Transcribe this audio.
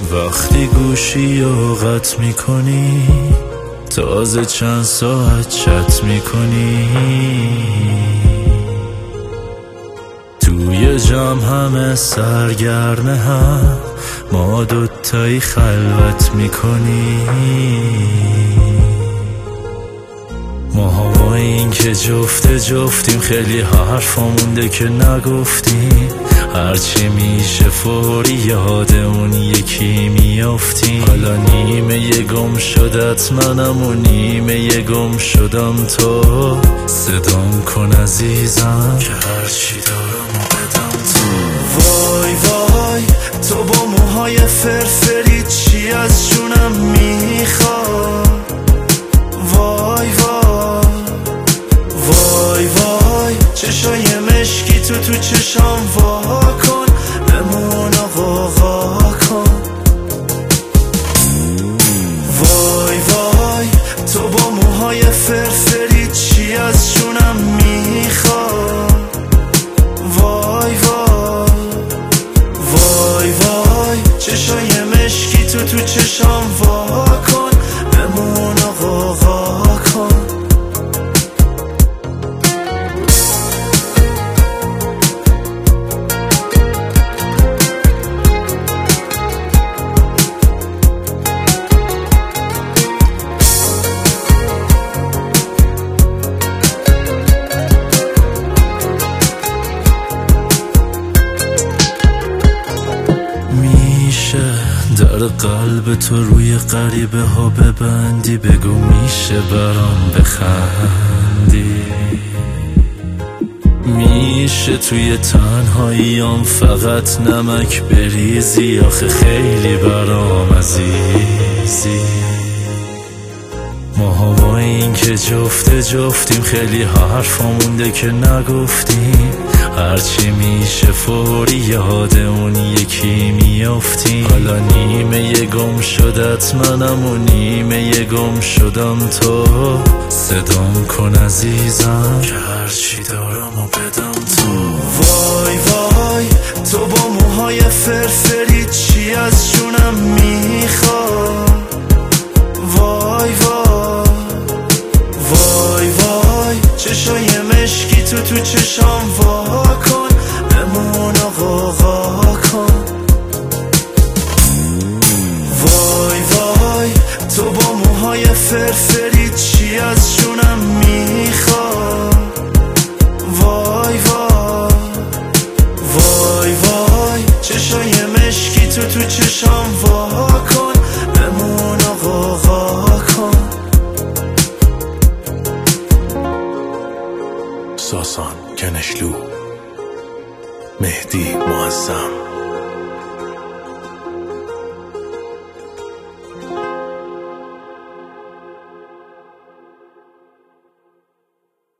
وقتی گوشی رو قطع میکنی، تازه چند ساعت چت میکنی، توی جمع همه سرگرمه هم، ما دوتایی خلوت میکنی. ما با این که جفتیم خیلی حرفا مونده که نگفتیم، هرچی میشه فوری یاد اون یکی میافتیم. حالا نیمه گم شدت منم و نیمه گم شدم تو، صدام کن عزیزم که هرچی دارم و بدم تو. وای وای تو با موهای فرفری چی از جونم میخواد؟ وای وای وای وای چشای مشکی تو چشام وا کن، بمون آقا کن. وای وای تو با موهای فرفری چی از جونم میخواد؟ وای وای وای وای چشای مشکی تو چشام وا کن، بمون آقا کن. در قلب تو روی غریبه ها ببندی، بگو میشه برام بخندی، میشه توی تنهاییام فقط نمک بریزی، آخه خیلی برام عزیزی. ما با این که جفتیم خیلی حرفا مونده که نگفتیم، هرچی میشه فوری یاد اون یکی میافتیم. حالا نیمه گم شدت منم و نیمه گم شدم تو، صدام کن عزیزم که هرچی دارم و بدم تو. وای وای تو با موهای فرفری چی از جونم میخواد؟ وای وای وای وای چشای مشکی تو چشام وا کن، بمون آقا کن. وای وای تو با موهای فرفری چی از جونم میخواد؟ وای وای وای وای چشای مشکی تو چشام وا کن، بمون آقا کن. ساسان کنشلو، مهدی معظم.